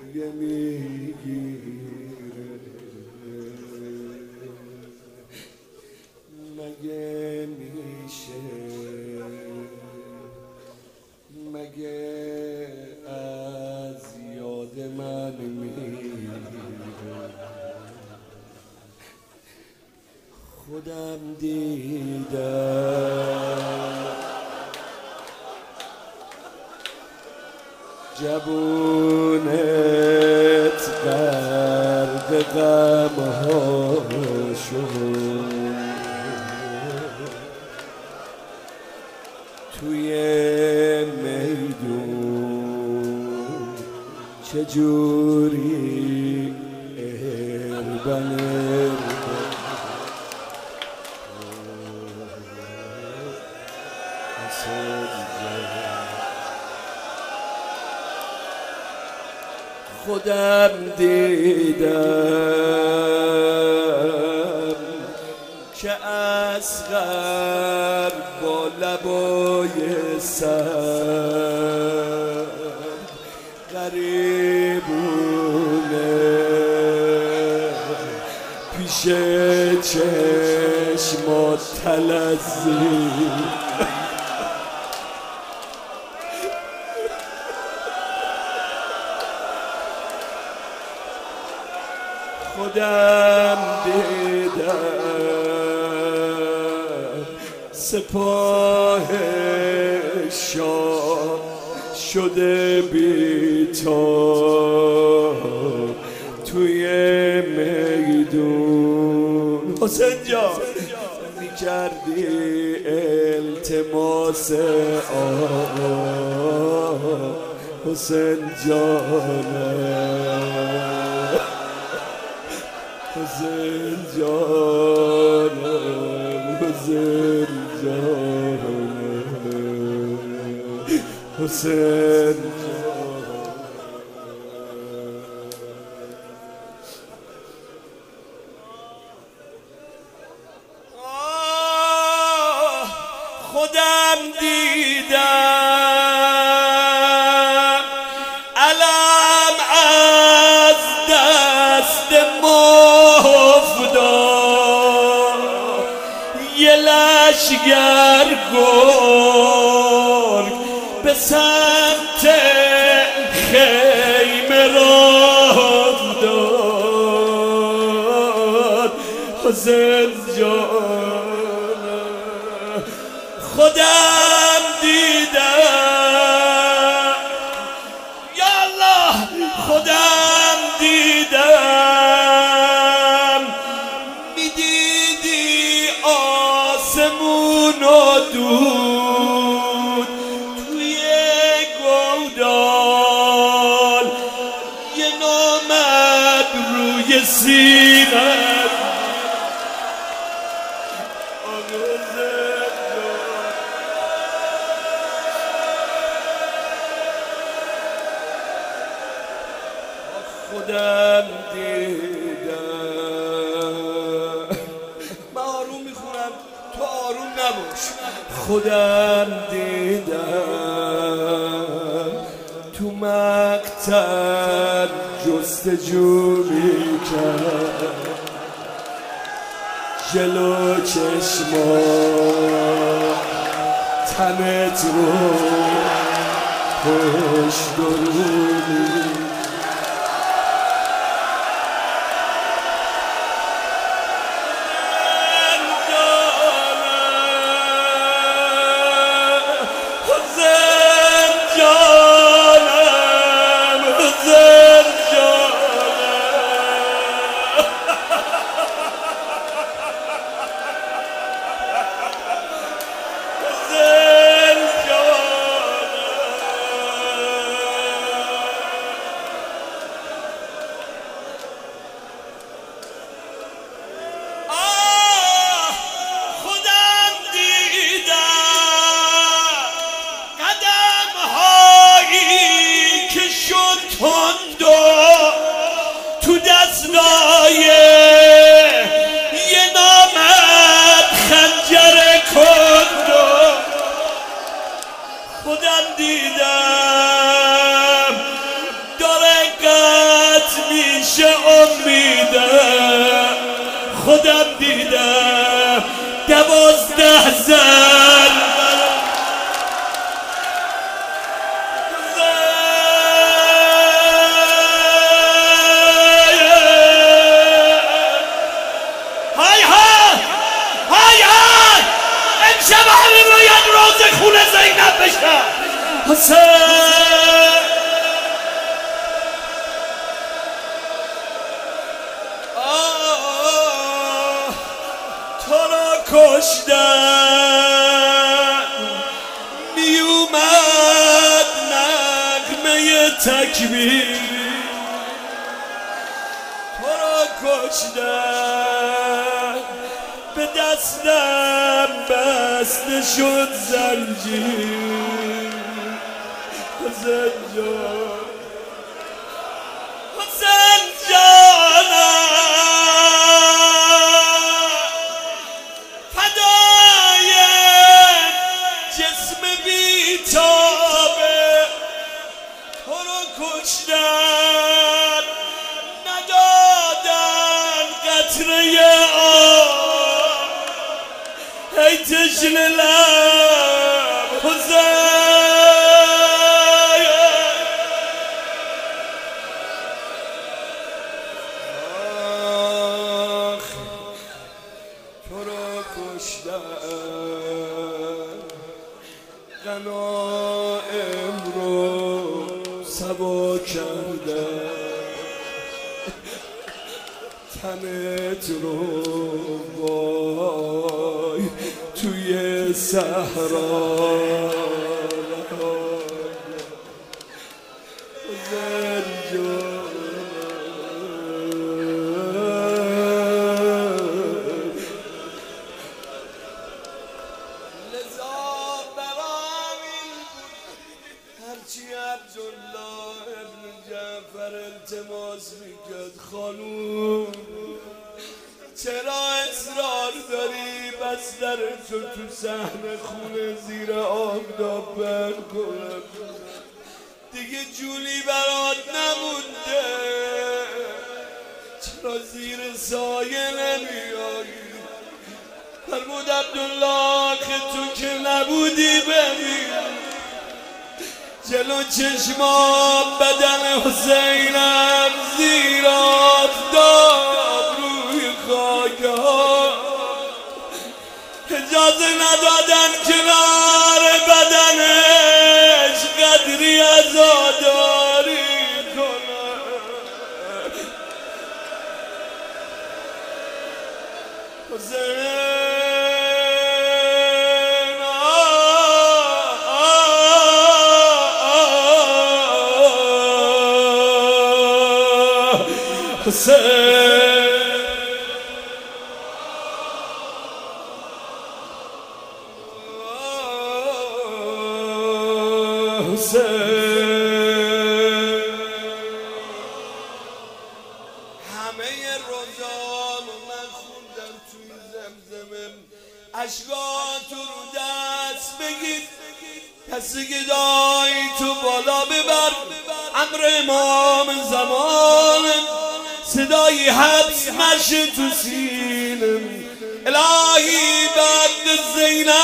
گریه میگیره. مگه میشه، مگه از یاد من میره؟ خودم دیدم جبونت غرق غم‌ها شد، توی میدون چجوری اربن خودم دیدم که اصغر با لبای سر غریبونه پیش چشمات تلزی خودم دیدم سپاه شاه شده بی تو توی میدون. حسین جان میکردی التماس آقا حسین جانم، حسین جانم، حسین جانم، حسین خودم دیدم علم از دست مفدار یه لشگر گرگ به سمت خیمه راه داد. حسین جانم خودم دیدم، یا الله خودم دیدم، میدیدی آسمون و دود توی گودال یه نامد روی سینه خودم دیدم. من آروم میخونم تو آروم نباش. خودم دیدم تو مقتل جستجو میکرد جلو چشما تنت رو پشت درونی حسین تو را کشتن میومد نغمه تکبیر تو را کشتن به دستم بسته شد زنجیر حسین جان حسین جانم فدای جسم بیتابه تو رو کشتن ندادن قطره آب ای تشنه لب حسین تو را کشتن غنایم رو سبا کردن تنت رو وای توی صحرا حسین جان هرچی عبدالله ابن جعفر التماس میکرد خانوم چرا اصرار داری بستر تو صحن خونه زیر آفتاب بند کنم دیگه جونی برات نمونده چرا زیر سایه نمیایی فرمود عبدالله که تو که نبودی ببین جلو چشمام بدن حسینم زیر آفتاب روی خاک ها اجازه ندادن کنار بدنش قدری عزاداری کنه حسین همه روزامو من خوندم توی زمزمم اشکاتو رو دست بگیر پس گدای تو بالا ببر امر امام زمان صدای حبس مشه تو سینم الهی بعد زینب